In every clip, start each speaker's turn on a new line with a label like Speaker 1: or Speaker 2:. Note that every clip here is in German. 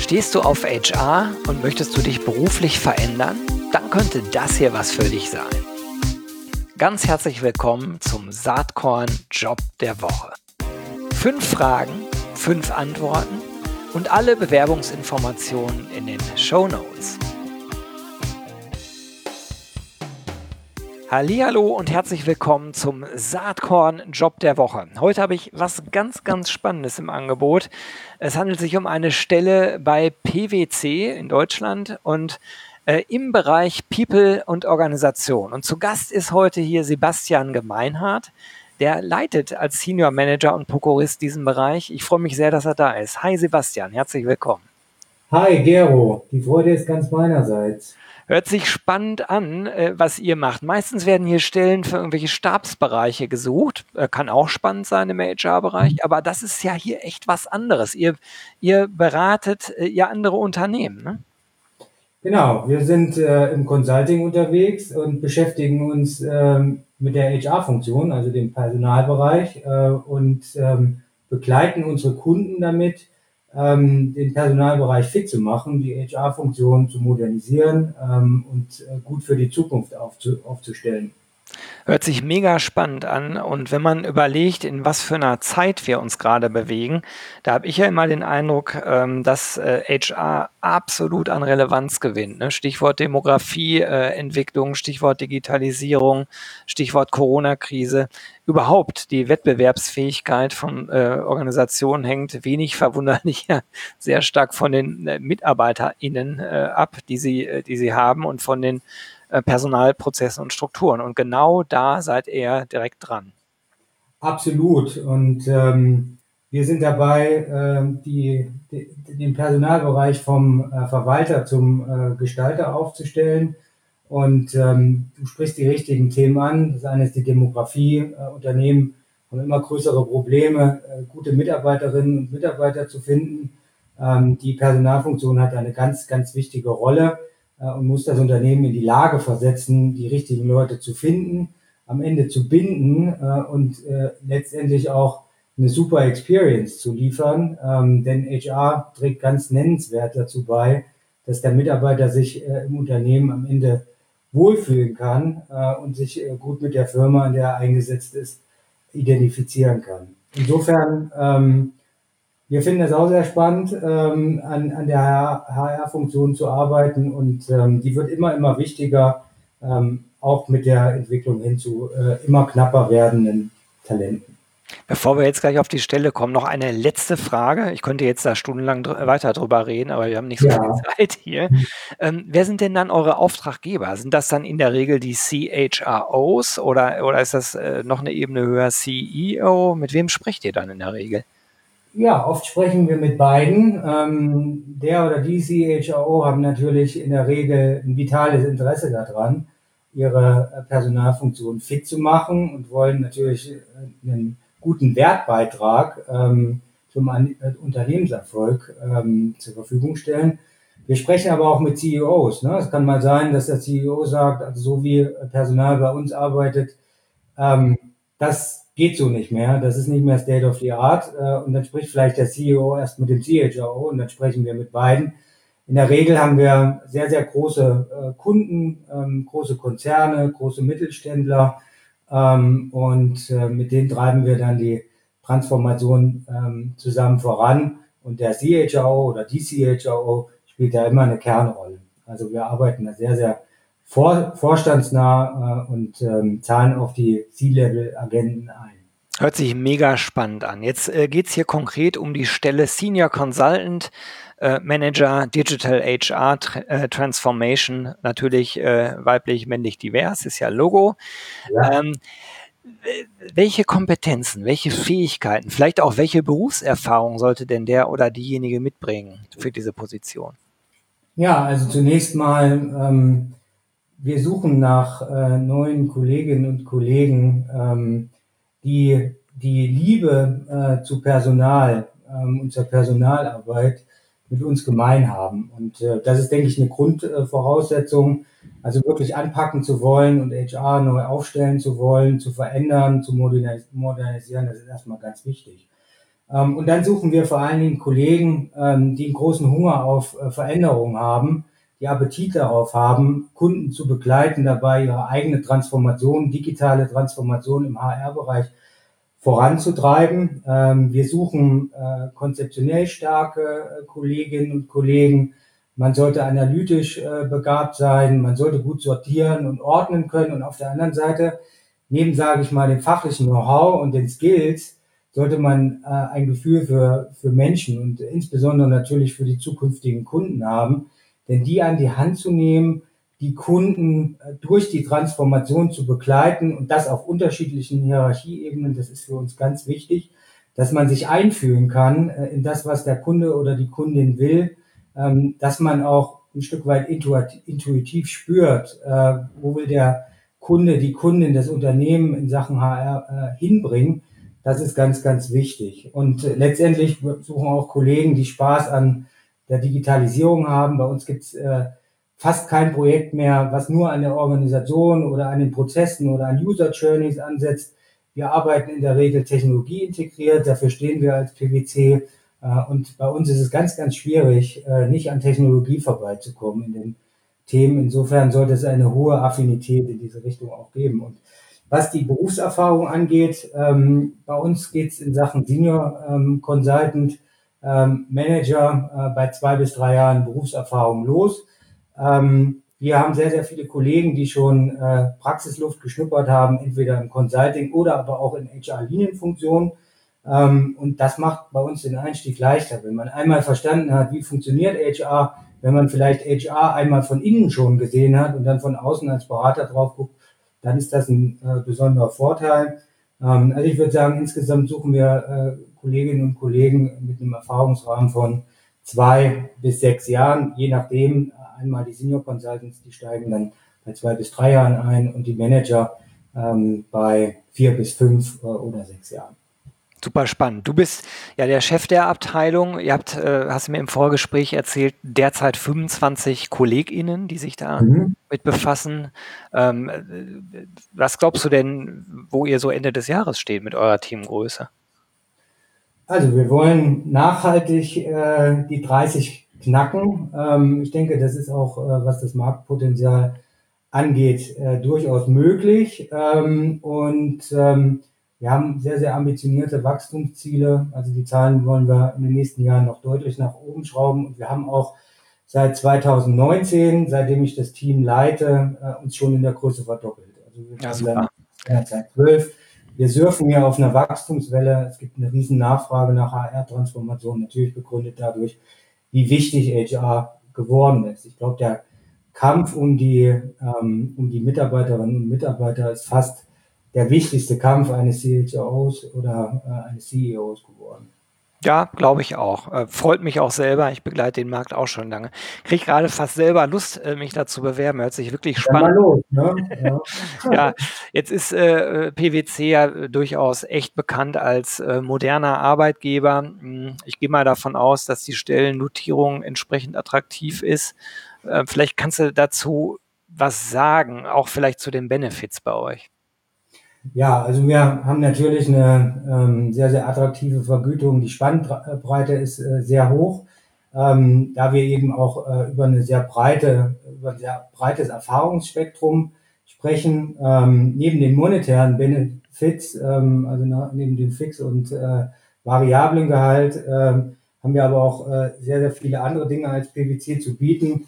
Speaker 1: Stehst du auf HR und möchtest du dich beruflich verändern? Dann könnte das hier was für dich sein. Ganz herzlich willkommen zum Saatkorn Job der Woche. 5 Fragen, 5 Antworten und alle Bewerbungsinformationen in den Shownotes. Hallihallo und herzlich willkommen zum Saatkorn Job der Woche. Heute habe ich was ganz Spannendes im Angebot. Es handelt sich um eine Stelle bei PwC in Deutschland und im Bereich People und Organisation. Und zu Gast ist heute hier Sebastian Gemeinhardt. Der leitet als Senior Manager und Prokurist diesen Bereich. Ich freue mich sehr, dass er da ist. Hi Sebastian, herzlich willkommen.
Speaker 2: Hi Gero, die Freude ist ganz meinerseits.
Speaker 1: Hört sich spannend an, was ihr macht. Meistens werden hier Stellen für irgendwelche Stabsbereiche gesucht. Kann auch spannend sein im HR-Bereich, aber das ist ja hier echt was anderes. Ihr beratet ja andere Unternehmen, ne?
Speaker 2: Genau, wir sind im Consulting unterwegs und beschäftigen uns mit der HR-Funktion, also dem Personalbereich, und begleiten unsere Kunden damit, den Personalbereich fit zu machen, die HR-Funktion zu modernisieren und gut für die Zukunft aufzustellen.
Speaker 1: Hört sich mega spannend an. Und wenn man überlegt, in was für einer Zeit wir uns gerade bewegen, da habe ich ja immer den Eindruck, dass HR absolut an Relevanz gewinnt, ne? Stichwort Demografie, Entwicklung, Stichwort Digitalisierung, Stichwort Corona-Krise. Überhaupt die Wettbewerbsfähigkeit von Organisationen hängt wenig verwunderlich sehr stark von den MitarbeiterInnen ab, die sie haben und von den Personalprozessen und Strukturen. Und genau da seid ihr direkt dran.
Speaker 2: Absolut. Und wir sind dabei, den Personalbereich vom Verwalter zum Gestalter aufzustellen. Und du sprichst die richtigen Themen an. Das eine ist die Demografie. Unternehmen haben immer größere Probleme, gute Mitarbeiterinnen und Mitarbeiter zu finden. Die Personalfunktion hat eine ganz wichtige Rolle und muss das Unternehmen in die Lage versetzen, die richtigen Leute zu finden, am Ende zu binden und letztendlich auch eine super Experience zu liefern. Denn HR trägt ganz nennenswert dazu bei, dass der Mitarbeiter sich im Unternehmen am Ende wohlfühlen kann und sich gut mit der Firma, in der er eingesetzt ist, identifizieren kann. Insofern, wir finden es auch sehr spannend, an der HR-Funktion zu arbeiten und die wird immer wichtiger, auch mit der Entwicklung hin zu immer knapper werdenden Talenten.
Speaker 1: Bevor wir jetzt gleich auf die Stelle kommen, noch eine letzte Frage. Ich könnte jetzt da stundenlang weiter drüber reden, aber wir haben nicht so viel Zeit hier. Wer sind denn dann eure Auftraggeber? Sind das dann in der Regel die CHROs oder ist das noch eine Ebene höher CEO? Mit wem sprecht ihr dann in der Regel?
Speaker 2: Ja, oft sprechen wir mit beiden. Der oder die CHRO haben natürlich in der Regel ein vitales Interesse daran, ihre Personalfunktion fit zu machen und wollen natürlich einen guten Wertbeitrag zum Unternehmenserfolg zur Verfügung stellen. Wir sprechen aber auch mit CEOs. Ne? Es kann mal sein, dass der CEO sagt, also so wie Personal bei uns arbeitet, das geht so nicht mehr, das ist nicht mehr State of the Art und dann spricht vielleicht der CEO erst mit dem CHRO und dann sprechen wir mit beiden. In der Regel haben wir sehr große Kunden, große Konzerne, große Mittelständler und mit denen treiben wir dann die Transformation zusammen voran und der CHRO oder die CHRO spielt da immer eine Kernrolle. Also wir arbeiten da sehr vorstandsnah und zahlen auf die C-Level-Agenden ein.
Speaker 1: Hört sich mega spannend an. Jetzt geht es hier konkret um die Stelle Senior Consultant Manager Digital HR Transformation, natürlich weiblich, männlich, divers, ist ja Logo.
Speaker 2: Ja.
Speaker 1: Welche Kompetenzen, welche Fähigkeiten, vielleicht auch welche Berufserfahrung sollte denn der oder diejenige mitbringen für diese Position?
Speaker 2: Ja, also zunächst mal, wir suchen nach neuen Kolleginnen und Kollegen, die Liebe zu Personal und zur Personalarbeit mit uns gemein haben. Und das ist, denke ich, eine Grundvoraussetzung, also wirklich anpacken zu wollen und HR neu aufstellen zu wollen, zu verändern, zu modernisieren, das ist erstmal ganz wichtig. Und dann suchen wir vor allen Dingen Kollegen, die einen großen Hunger auf Veränderung haben, die Appetit darauf haben, Kunden zu begleiten, dabei ihre eigene Transformation, digitale Transformation im HR-Bereich voranzutreiben. Wir suchen konzeptionell starke Kolleginnen und Kollegen. Man sollte analytisch begabt sein, man sollte gut sortieren und ordnen können. Und auf der anderen Seite, neben, sage ich mal, dem fachlichen Know-how und den Skills, sollte man ein Gefühl für Menschen und insbesondere natürlich für die zukünftigen Kunden haben, denn die an die Hand zu nehmen, die Kunden durch die Transformation zu begleiten und das auf unterschiedlichen Hierarchieebenen, das ist für uns ganz wichtig, dass man sich einfühlen kann in das, was der Kunde oder die Kundin will, dass man auch ein Stück weit intuitiv spürt, wo will der Kunde, die Kundin, das Unternehmen in Sachen HR hinbringen. Das ist ganz, ganz wichtig. Und letztendlich suchen auch Kollegen, die Spaß an der Digitalisierung haben. Bei uns gibt's fast kein Projekt mehr, was nur an der Organisation oder an den Prozessen oder an User Journeys ansetzt. Wir arbeiten in der Regel technologieintegriert, dafür stehen wir als PwC. Und bei uns ist es ganz, ganz schwierig, nicht an Technologie vorbeizukommen in den Themen. Insofern sollte es eine hohe Affinität in diese Richtung auch geben. Und was die Berufserfahrung angeht, bei uns geht es in Sachen Senior Consultant Manager bei 2 bis 3 Jahren Berufserfahrung los. Wir haben sehr, sehr viele Kollegen, die schon Praxisluft geschnuppert haben, entweder im Consulting oder aber auch in HR-Linienfunktionen. Und das macht bei uns den Einstieg leichter. Wenn man einmal verstanden hat, wie funktioniert HR, wenn man vielleicht HR einmal von innen schon gesehen hat und dann von außen als Berater drauf guckt, dann ist das ein besonderer Vorteil. Also ich würde sagen, insgesamt suchen wir Kolleginnen und Kollegen mit einem Erfahrungsrahmen von 2 bis 6 Jahren, je nachdem. Einmal die Senior Consultants, die steigen dann bei 2 bis 3 Jahren ein und die Manager bei 4 bis 5 oder 6 Jahren.
Speaker 1: Super spannend. Du bist ja der Chef der Abteilung. Ihr habt, hast du mir im Vorgespräch erzählt, derzeit 25 KollegInnen, die sich da mit befassen. Was glaubst du denn, wo ihr so Ende des Jahres steht mit eurer Teamgröße?
Speaker 2: Also wir wollen nachhaltig die 30 knacken. Ich denke, das ist auch, was das Marktpotenzial angeht, durchaus möglich. Wir haben sehr, sehr ambitionierte Wachstumsziele. Also die Zahlen wollen wir in den nächsten Jahren noch deutlich nach oben schrauben. Und wir haben auch seit 2019, seitdem ich das Team leite, uns schon in der Größe verdoppelt. Also wir haben dann seit 12. Wir surfen ja auf einer Wachstumswelle. Es gibt eine riesen Nachfrage nach HR-Transformation, natürlich begründet dadurch, wie wichtig HR geworden ist. Ich glaube, der Kampf um die Mitarbeiterinnen und Mitarbeiter ist fast der wichtigste Kampf eines CHROs oder eines CEOs geworden.
Speaker 1: Ja, glaube ich auch. Freut mich auch selber. Ich begleite den Markt auch schon lange. Kriege gerade fast selber Lust, mich da zu bewerben. Hört sich wirklich spannend an.
Speaker 2: Ne?
Speaker 1: Ja, jetzt ist PwC ja durchaus echt bekannt als moderner Arbeitgeber. Ich gehe mal davon aus, dass die Stellennotierung entsprechend attraktiv ist. Vielleicht kannst du dazu was sagen, auch vielleicht zu den Benefits bei euch.
Speaker 2: Ja, also wir haben natürlich eine sehr, sehr attraktive Vergütung. Die Spannbreite ist sehr hoch, da wir eben auch über ein sehr breites Erfahrungsspektrum sprechen. Neben den monetären Benefits, neben dem Fix- und variablen Gehalt, haben wir aber auch sehr, sehr viele andere Dinge als PwC zu bieten.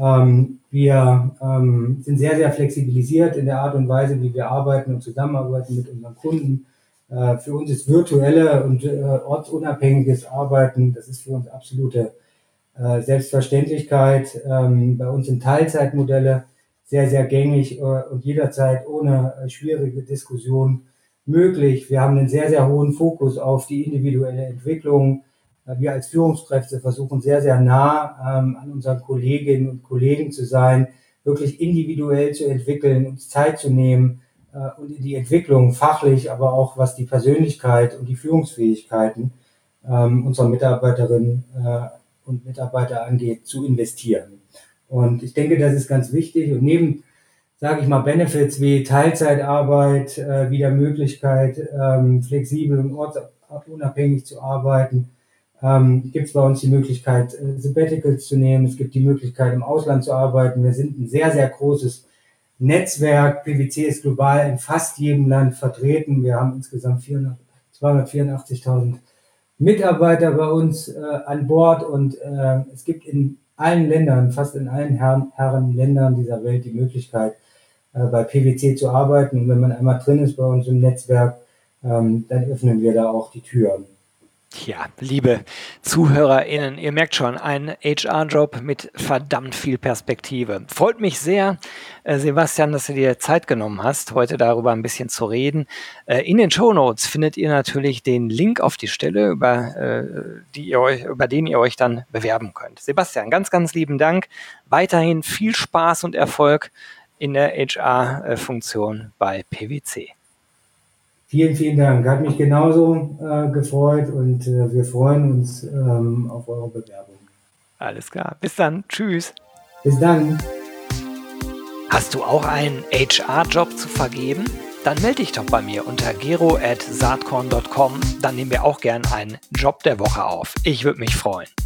Speaker 2: Wir sind sehr, sehr flexibilisiert in der Art und Weise, wie wir arbeiten und zusammenarbeiten mit unseren Kunden. Für uns ist virtuelle und ortsunabhängiges Arbeiten, das ist für uns absolute Selbstverständlichkeit. Bei uns sind Teilzeitmodelle sehr, sehr gängig und jederzeit ohne schwierige Diskussion möglich. Wir haben einen sehr, sehr hohen Fokus auf die individuelle Entwicklung. Wir als Führungskräfte versuchen sehr, sehr nah an unseren Kolleginnen und Kollegen zu sein, wirklich individuell zu entwickeln, uns Zeit zu nehmen und in die Entwicklung fachlich, aber auch was die Persönlichkeit und die Führungsfähigkeiten unserer Mitarbeiterinnen und Mitarbeiter angeht, zu investieren. Und ich denke, das ist ganz wichtig. Und neben sage ich mal, Benefits wie Teilzeitarbeit, wieder Möglichkeit, flexibel und ortsunabhängig zu arbeiten. Gibt es bei uns die Möglichkeit, Sabbaticals zu nehmen. Es gibt die Möglichkeit, im Ausland zu arbeiten. Wir sind ein sehr, sehr großes Netzwerk. PwC ist global in fast jedem Land vertreten. Wir haben insgesamt 284.000 Mitarbeiter bei uns an Bord und es gibt in allen Ländern, fast in allen Herrenländern dieser Welt die Möglichkeit, bei PwC zu arbeiten. Und wenn man einmal drin ist bei uns im Netzwerk, dann öffnen wir da auch die Türen.
Speaker 1: Ja, liebe ZuhörerInnen, ihr merkt schon, ein HR-Job mit verdammt viel Perspektive. Freut mich sehr, Sebastian, dass du dir Zeit genommen hast, heute darüber ein bisschen zu reden. In den Shownotes findet ihr natürlich den Link auf die Stelle, über den ihr euch dann bewerben könnt. Sebastian, ganz, ganz lieben Dank. Weiterhin viel Spaß und Erfolg in der HR-Funktion bei PwC.
Speaker 2: Vielen, vielen Dank. Hat mich genauso gefreut und wir freuen uns auf eure Bewerbung.
Speaker 1: Alles klar. Bis dann. Tschüss.
Speaker 2: Bis dann.
Speaker 1: Hast du auch einen HR-Job zu vergeben? Dann melde dich doch bei mir unter gero@saatkorn.com. Dann nehmen wir auch gern einen Job der Woche auf. Ich würde mich freuen.